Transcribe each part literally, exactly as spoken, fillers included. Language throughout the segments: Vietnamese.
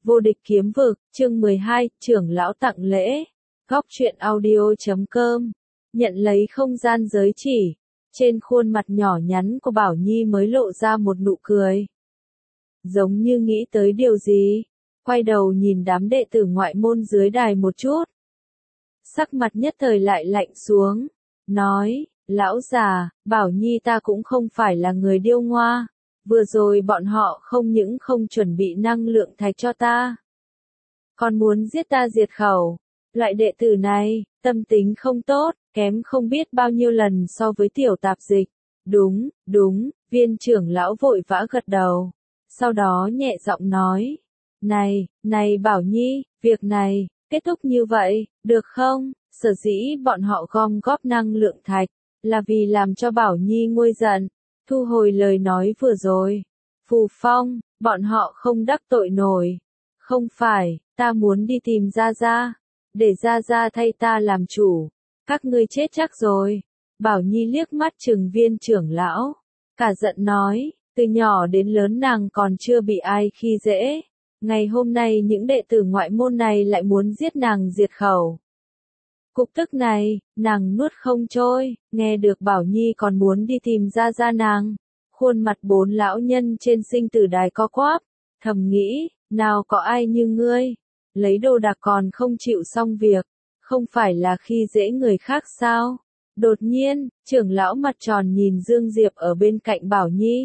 Vô địch kiếm vực, chương mười hai, trưởng lão tặng lễ. Góc truyện audio chấm com. Nhận lấy không gian giới chỉ. Trên khuôn mặt nhỏ nhắn của Bảo Nhi mới lộ ra một nụ cười. Giống như nghĩ tới điều gì. Quay đầu nhìn đám đệ tử ngoại môn dưới đài một chút. Sắc mặt nhất thời lại lạnh xuống. Nói, lão già, Bảo Nhi ta cũng không phải là người điêu ngoa. Vừa rồi bọn họ không những không chuẩn bị năng lượng thạch cho ta, còn muốn giết ta diệt khẩu. Loại đệ tử này, tâm tính không tốt, kém không biết bao nhiêu lần so với tiểu tạp dịch. Đúng, đúng, viên trưởng lão vội vã gật đầu. Sau đó nhẹ giọng nói. Này, này Bảo Nhi, việc này, kết thúc như vậy, được không? Sở dĩ bọn họ gom góp năng lượng thạch, là vì làm cho Bảo Nhi nguôi giận. Thu hồi lời nói vừa rồi. Phù Phong, bọn họ không đắc tội nổi. Không phải, ta muốn đi tìm Gia Gia. Để Gia Gia thay ta làm chủ. Các ngươi chết chắc rồi. Bảo Nhi liếc mắt trừng viên trưởng lão. Cả giận nói, từ nhỏ đến lớn nàng còn chưa bị ai khi dễ. Ngày hôm nay những đệ tử ngoại môn này lại muốn giết nàng diệt khẩu. Cục tức này, nàng nuốt không trôi, nghe được Bảo Nhi còn muốn đi tìm Gia Gia nàng. Khuôn mặt bốn lão nhân trên sinh tử đài co quắp, thầm nghĩ, nào có ai như ngươi, lấy đồ đạc còn không chịu xong việc, không phải là khi dễ người khác sao? Đột nhiên, trưởng lão mặt tròn nhìn Dương Diệp ở bên cạnh Bảo Nhi.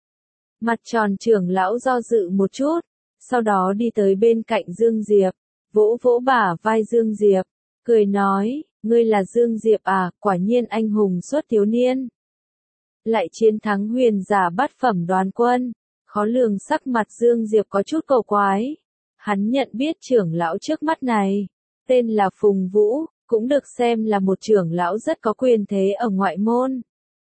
Mặt tròn trưởng lão do dự một chút, sau đó đi tới bên cạnh Dương Diệp, vỗ vỗ bả vai Dương Diệp. Cười nói, ngươi là Dương Diệp à, quả nhiên anh hùng xuất thiếu niên. Lại chiến thắng huyền giả bát phẩm Đoán Quân. Khó lường sắc mặt Dương Diệp có chút cầu quái. Hắn nhận biết trưởng lão trước mắt này. Tên là Phùng Vũ, cũng được xem là một trưởng lão rất có quyền thế ở ngoại môn.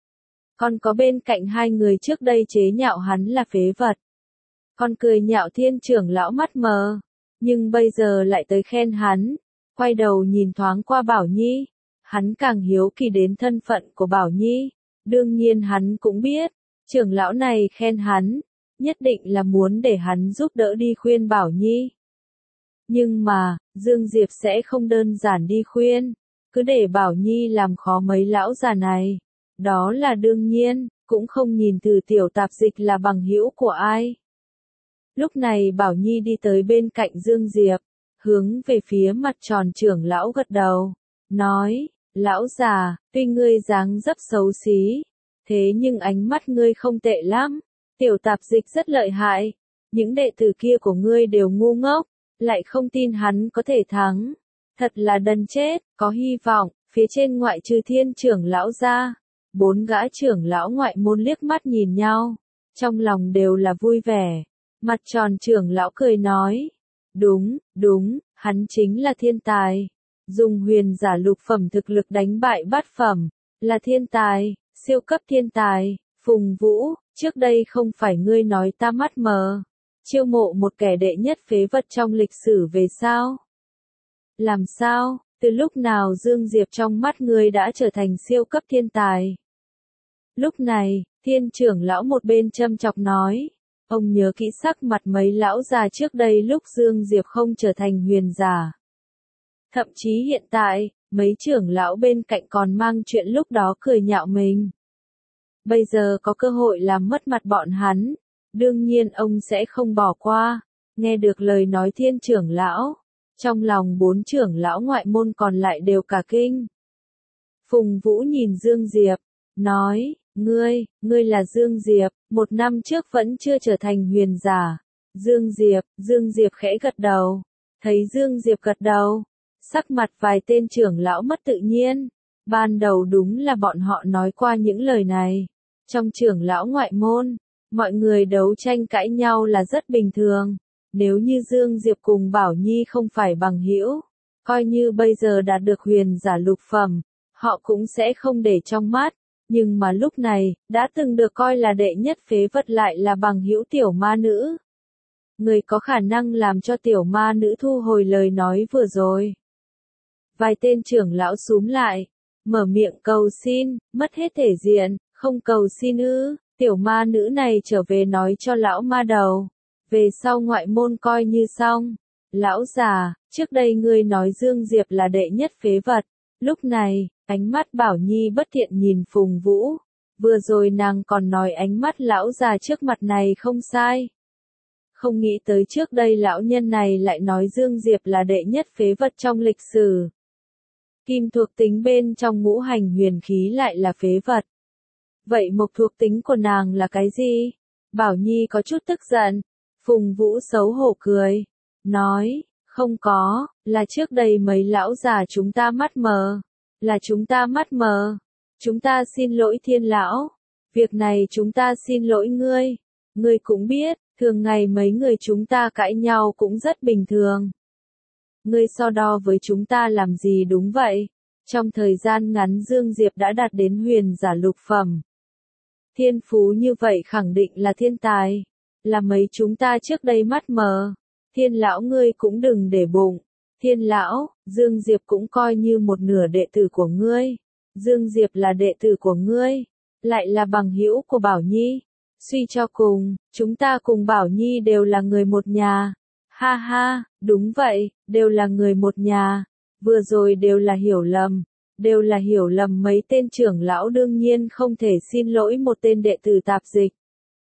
Còn có bên cạnh hai người trước đây chế nhạo hắn là phế vật. Còn cười nhạo thiên trưởng lão mắt mờ. Nhưng bây giờ lại tới khen hắn. Quay đầu nhìn thoáng qua Bảo Nhi, hắn càng hiếu kỳ đến thân phận của Bảo Nhi. Đương nhiên hắn cũng biết, trưởng lão này khen hắn, nhất định là muốn để hắn giúp đỡ đi khuyên Bảo Nhi. Nhưng mà, Dương Diệp sẽ không đơn giản đi khuyên, cứ để Bảo Nhi làm khó mấy lão già này. Đó là đương nhiên, cũng không nhìn từ tiểu tạp dịch là bằng hữu của ai. Lúc này Bảo Nhi đi tới bên cạnh Dương Diệp. Hướng về phía mặt tròn trưởng lão gật đầu, nói, lão già, tuy ngươi dáng dấp xấu xí, thế nhưng ánh mắt ngươi không tệ lắm, tiểu tạp dịch rất lợi hại, những đệ tử kia của ngươi đều ngu ngốc, lại không tin hắn có thể thắng, thật là đần chết, có hy vọng, phía trên ngoại trừ thiên trưởng lão ra, bốn gã trưởng lão ngoại môn liếc mắt nhìn nhau, trong lòng đều là vui vẻ, mặt tròn trưởng lão cười nói. Đúng, đúng, hắn chính là thiên tài. Dùng huyền giả lục phẩm thực lực đánh bại bát phẩm, là thiên tài, siêu cấp thiên tài. Phùng Vũ, trước đây không phải ngươi nói ta mắt mờ, chiêu mộ một kẻ đệ nhất phế vật trong lịch sử về sao? Làm sao, từ lúc nào Dương Diệp trong mắt ngươi đã trở thành siêu cấp thiên tài? Lúc này, thiên trưởng lão một bên châm chọc nói. Ông nhớ kỹ sắc mặt mấy lão già trước đây lúc Dương Diệp không trở thành huyền giả. Thậm chí hiện tại, mấy trưởng lão bên cạnh còn mang chuyện lúc đó cười nhạo mình. Bây giờ có cơ hội làm mất mặt bọn hắn, đương nhiên ông sẽ không bỏ qua. Nghe được lời nói thiên trưởng lão, trong lòng bốn trưởng lão ngoại môn còn lại đều cả kinh. Phùng Vũ nhìn Dương Diệp, nói, ngươi, ngươi là Dương Diệp, một năm trước vẫn chưa trở thành huyền giả. Dương Diệp, Dương Diệp khẽ gật đầu. Thấy Dương Diệp gật đầu, sắc mặt vài tên trưởng lão mất tự nhiên. Ban đầu đúng là bọn họ nói qua những lời này. Trong trưởng lão ngoại môn, mọi người đấu tranh cãi nhau là rất bình thường. Nếu như Dương Diệp cùng Bảo Nhi không phải bằng hữu, coi như bây giờ đạt được huyền giả lục phẩm, họ cũng sẽ không để trong mắt. Nhưng mà lúc này, đã từng được coi là đệ nhất phế vật lại là bằng hữu tiểu ma nữ. Người có khả năng làm cho tiểu ma nữ thu hồi lời nói vừa rồi. Vài tên trưởng lão xúm lại, mở miệng cầu xin, mất hết thể diện, không cầu xin ư, tiểu ma nữ này trở về nói cho lão ma đầu. về sau ngoại môn coi như xong. Lão già, trước đây ngươi nói Dương Diệp là đệ nhất phế vật. Lúc này, ánh mắt Bảo Nhi bất thiện nhìn Phùng Vũ. Vừa rồi nàng còn nói ánh mắt lão già trước mặt này không sai. Không nghĩ tới trước đây lão nhân này lại nói Dương Diệp là đệ nhất phế vật trong lịch sử. Kim thuộc tính bên trong ngũ hành huyền khí lại là phế vật. Vậy mộc thuộc tính của nàng là cái gì? Bảo Nhi có chút tức giận. Phùng Vũ xấu hổ cười. Nói, không có, là trước đây mấy lão già chúng ta mắt mờ. Là chúng ta mắt mờ. Chúng ta xin lỗi Thiên lão. Việc này chúng ta xin lỗi ngươi. Ngươi cũng biết, thường ngày mấy người chúng ta cãi nhau cũng rất bình thường. Ngươi so đo với chúng ta làm gì đúng vậy? Trong thời gian ngắn Dương Diệp đã đạt đến huyền giả lục phẩm. Thiên phú như vậy khẳng định là thiên tài. Là mấy chúng ta trước đây mắt mờ. Thiên lão ngươi cũng đừng để bụng. Thiên lão, Dương Diệp cũng coi như một nửa đệ tử của ngươi. Dương Diệp là đệ tử của ngươi. Lại là bằng hữu của Bảo Nhi. Suy cho cùng, chúng ta cùng Bảo Nhi đều là người một nhà. Ha ha, đúng vậy, đều là người một nhà. Vừa rồi đều là hiểu lầm. Đều là hiểu lầm mấy tên trưởng lão đương nhiên không thể xin lỗi một tên đệ tử tạp dịch.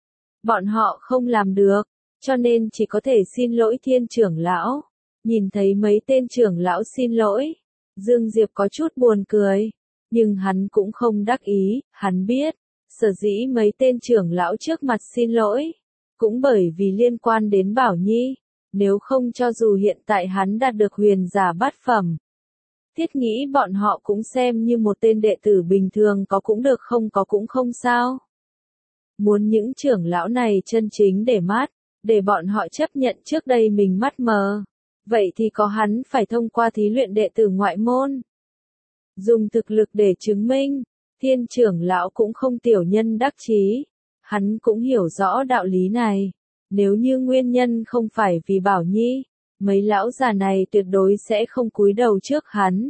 Bọn họ không làm được, cho nên chỉ có thể xin lỗi Thiên trưởng lão. Nhìn thấy mấy tên trưởng lão xin lỗi, Dương Diệp có chút buồn cười. Nhưng hắn cũng không đắc ý, hắn biết, sở dĩ mấy tên trưởng lão trước mặt xin lỗi, cũng bởi vì liên quan đến Bảo Nhi, nếu không cho dù hiện tại hắn đạt được huyền giả bát phẩm. Thiết nghĩ bọn họ cũng xem như một tên đệ tử bình thường có cũng được không có cũng không sao. Muốn những trưởng lão này chân chính để mắt, để bọn họ chấp nhận trước đây mình mắt mờ. Vậy thì có hắn phải thông qua thí luyện đệ tử ngoại môn. Dùng thực lực để chứng minh, Thiên trưởng lão cũng không tiểu nhân đắc chí. Hắn cũng hiểu rõ đạo lý này. Nếu như nguyên nhân không phải vì Bảo Nhi, mấy lão già này tuyệt đối sẽ không cúi đầu trước hắn.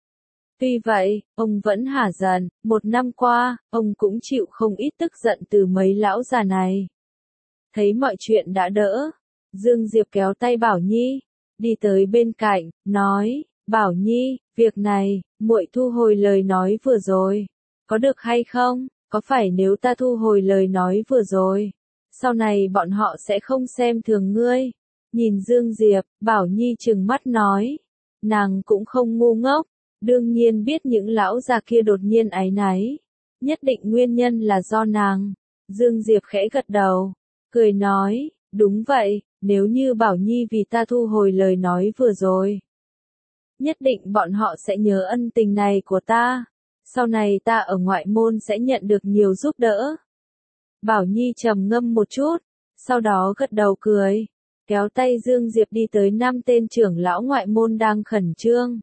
Tuy vậy, ông vẫn hả giận, một năm qua, ông cũng chịu không ít tức giận từ mấy lão già này. Thấy mọi chuyện đã đỡ, Dương Diệp kéo tay Bảo Nhi, đi tới bên cạnh, nói, Bảo Nhi, việc này, muội thu hồi lời nói vừa rồi. Có được hay không? Có phải nếu ta thu hồi lời nói vừa rồi, sau này bọn họ sẽ không xem thường ngươi? Nhìn Dương Diệp, Bảo Nhi trừng mắt nói. Nàng cũng không ngu ngốc, đương nhiên biết những lão già kia đột nhiên áy náy. Nhất định nguyên nhân là do nàng. Dương Diệp khẽ gật đầu, cười nói, đúng vậy, nếu như Bảo Nhi vì ta thu hồi lời nói vừa rồi. Nhất định bọn họ sẽ nhớ ân tình này của ta. Sau này ta ở ngoại môn sẽ nhận được nhiều giúp đỡ. Bảo Nhi trầm ngâm một chút, sau đó gật đầu cười, kéo tay Dương Diệp đi tới năm tên trưởng lão ngoại môn đang khẩn trương.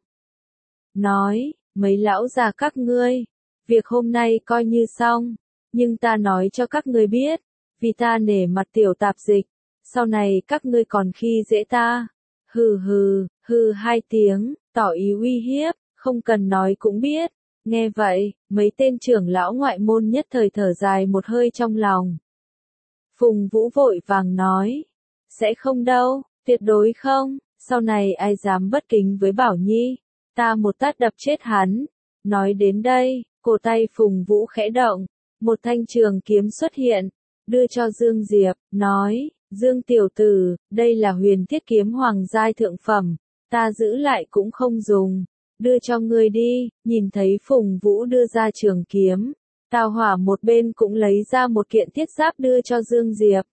Nói, mấy lão già các ngươi, việc hôm nay coi như xong, nhưng ta nói cho các ngươi biết, vì ta nể mặt tiểu tạp dịch, sau này các ngươi còn khi dễ ta. Hừ hừ, hừ hai tiếng, tỏ ý uy hiếp, không cần nói cũng biết. Nghe vậy, mấy tên trưởng lão ngoại môn nhất thời thở dài một hơi trong lòng. Phùng Vũ vội vàng nói, sẽ không đâu, tuyệt đối không, sau này ai dám bất kính với Bảo Nhi, ta một tát đập chết hắn. Nói đến đây, cổ tay Phùng Vũ khẽ động, một thanh trường kiếm xuất hiện, đưa cho Dương Diệp, nói, Dương tiểu tử, đây là huyền thiết kiếm hoàng giai thượng phẩm, ta giữ lại cũng không dùng. Đưa cho ngươi đi. Nhìn thấy Phùng Vũ đưa ra trường kiếm, Tào Hỏa một bên cũng lấy ra một kiện thiết giáp đưa cho Dương Diệp.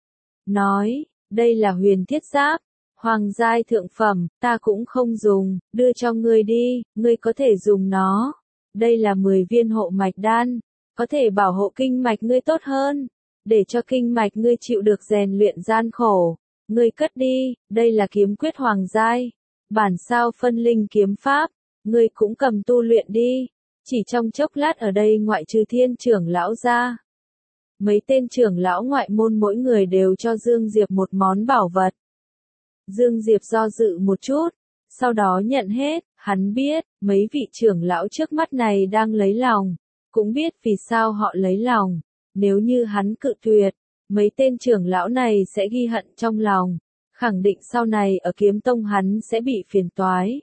Nói, đây là huyền thiết giáp, hoàng giai thượng phẩm, ta cũng không dùng, đưa cho ngươi đi, ngươi có thể dùng nó. Đây là mười viên hộ mạch đan, có thể bảo hộ kinh mạch ngươi tốt hơn, để cho kinh mạch ngươi chịu được rèn luyện gian khổ. Ngươi cất đi, đây là kiếm quyết hoàng giai, bản sao phân linh kiếm pháp. Ngươi cũng cầm tu luyện đi. Chỉ trong chốc lát ở đây ngoại trừ Thiên trưởng lão ra, mấy tên trưởng lão ngoại môn mỗi người đều cho Dương Diệp một món bảo vật. Dương Diệp do dự một chút, sau đó nhận hết. Hắn biết, mấy vị trưởng lão trước mắt này đang lấy lòng, cũng biết vì sao họ lấy lòng. Nếu như hắn cự tuyệt, mấy tên trưởng lão này sẽ ghi hận trong lòng, khẳng định sau này ở kiếm tông hắn sẽ bị phiền toái.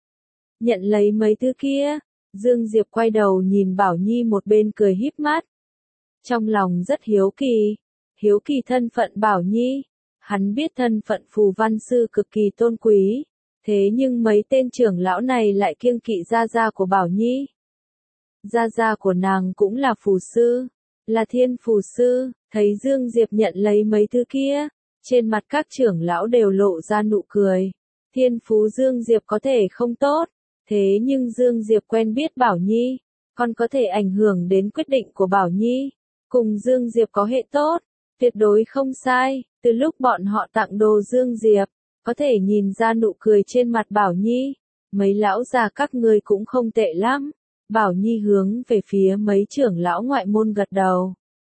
Nhận lấy mấy thứ kia, Dương Diệp quay đầu nhìn Bảo Nhi một bên cười híp mắt. Trong lòng rất hiếu kỳ, hiếu kỳ thân phận Bảo Nhi, hắn biết thân phận phù văn sư cực kỳ tôn quý, thế nhưng mấy tên trưởng lão này lại kiêng kỵ gia gia của Bảo Nhi. Gia gia của nàng cũng là phù sư, là thiên phù sư, thấy Dương Diệp nhận lấy mấy thứ kia, trên mặt các trưởng lão đều lộ ra nụ cười. Thiên phú Dương Diệp có thể không tốt, thế nhưng Dương Diệp quen biết Bảo Nhi, còn có thể ảnh hưởng đến quyết định của Bảo Nhi. Cùng Dương Diệp có hệ tốt, tuyệt đối không sai, từ lúc bọn họ tặng đồ Dương Diệp, có thể nhìn ra nụ cười trên mặt Bảo Nhi. Mấy lão già các ngươi cũng không tệ lắm. Bảo Nhi hướng về phía mấy trưởng lão ngoại môn gật đầu.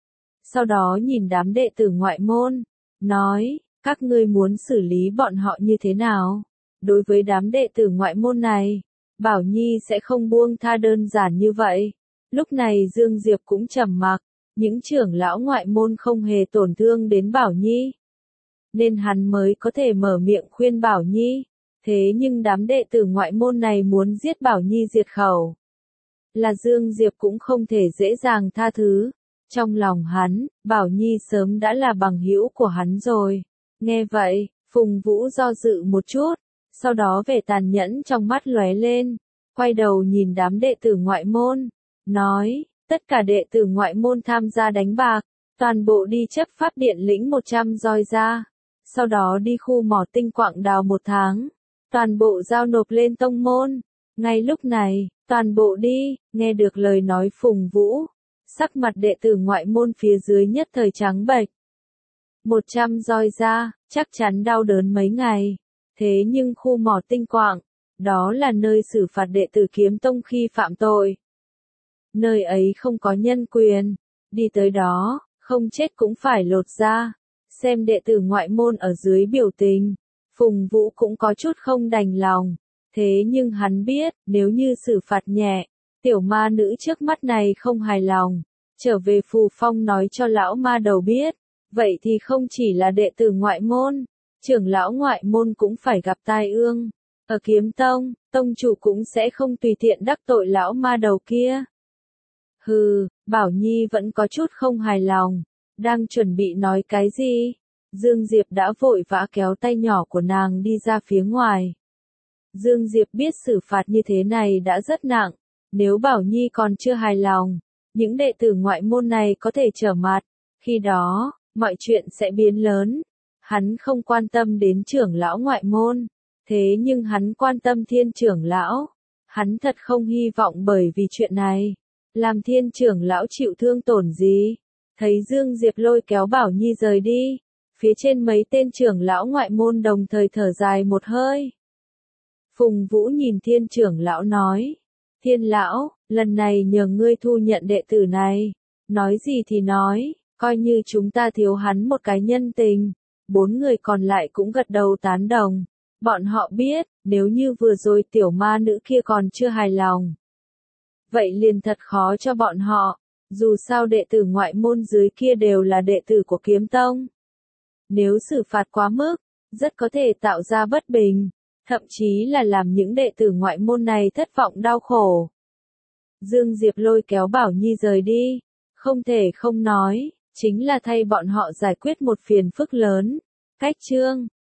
Sau đó nhìn đám đệ tử ngoại môn, nói, các ngươi muốn xử lý bọn họ như thế nào? Đối với đám đệ tử ngoại môn này, Bảo Nhi sẽ không buông tha đơn giản như vậy. Lúc này Dương Diệp cũng trầm mặc, những trưởng lão ngoại môn không hề tổn thương đến Bảo Nhi, nên hắn mới có thể mở miệng khuyên Bảo Nhi. Thế nhưng đám đệ tử ngoại môn này muốn giết Bảo Nhi diệt khẩu, là Dương Diệp cũng không thể dễ dàng tha thứ. Trong lòng hắn, Bảo Nhi sớm đã là bằng hữu của hắn rồi. Nghe vậy, Phùng Vũ do dự một chút, sau đó vẻ tàn nhẫn trong mắt lóe lên, quay đầu nhìn đám đệ tử ngoại môn, nói, tất cả đệ tử ngoại môn tham gia đánh bạc, toàn bộ đi chấp pháp điện lĩnh một trăm roi ra, sau đó đi khu mỏ tinh quạng đào một tháng, toàn bộ giao nộp lên tông môn. Ngay lúc này, toàn bộ đi, nghe được lời nói Phùng Vũ, sắc mặt đệ tử ngoại môn phía dưới nhất thời trắng bệch. Một trăm roi ra, chắc chắn đau đớn mấy ngày. Thế nhưng khu mỏ tinh quạng, đó là nơi xử phạt đệ tử kiếm tông khi phạm tội. Nơi ấy không có nhân quyền, đi tới đó, không chết cũng phải lột da. Xem đệ tử ngoại môn ở dưới biểu tình, Phùng Vũ cũng có chút không đành lòng. Thế nhưng hắn biết, nếu như xử phạt nhẹ, tiểu ma nữ trước mắt này không hài lòng, trở về Phù Phong nói cho lão ma đầu biết, vậy thì không chỉ là đệ tử ngoại môn, trưởng lão ngoại môn cũng phải gặp tai ương. Ở kiếm tông, tông chủ cũng sẽ không tùy tiện đắc tội lão ma đầu kia. Hừ, Bảo Nhi vẫn có chút không hài lòng, đang chuẩn bị nói cái gì, Dương Diệp đã vội vã kéo tay nhỏ của nàng đi ra phía ngoài. Dương Diệp biết xử phạt như thế này đã rất nặng, nếu Bảo Nhi còn chưa hài lòng, những đệ tử ngoại môn này có thể trở mặt, khi đó, mọi chuyện sẽ biến lớn. Hắn không quan tâm đến trưởng lão ngoại môn, thế nhưng hắn quan tâm thiên trưởng lão. Hắn thật không hy vọng bởi vì chuyện này, làm thiên trưởng lão chịu thương tổn gì. Thấy Dương Diệp lôi kéo Bảo Nhi rời đi, phía trên mấy tên trưởng lão ngoại môn đồng thời thở dài một hơi. Phùng Vũ nhìn thiên trưởng lão nói, thiên lão, lần này nhờ ngươi thu nhận đệ tử này, nói gì thì nói, coi như chúng ta thiếu hắn một cái nhân tình. Bốn người còn lại cũng gật đầu tán đồng, bọn họ biết, nếu như vừa rồi tiểu ma nữ kia còn chưa hài lòng, vậy liền thật khó cho bọn họ, dù sao đệ tử ngoại môn dưới kia đều là đệ tử của kiếm tông. Nếu xử phạt quá mức, rất có thể tạo ra bất bình, thậm chí là làm những đệ tử ngoại môn này thất vọng đau khổ. Dương Diệp lôi kéo Bảo Nhi rời đi, không thể không nói, chính là thay bọn họ giải quyết một phiền phức lớn. Cách chương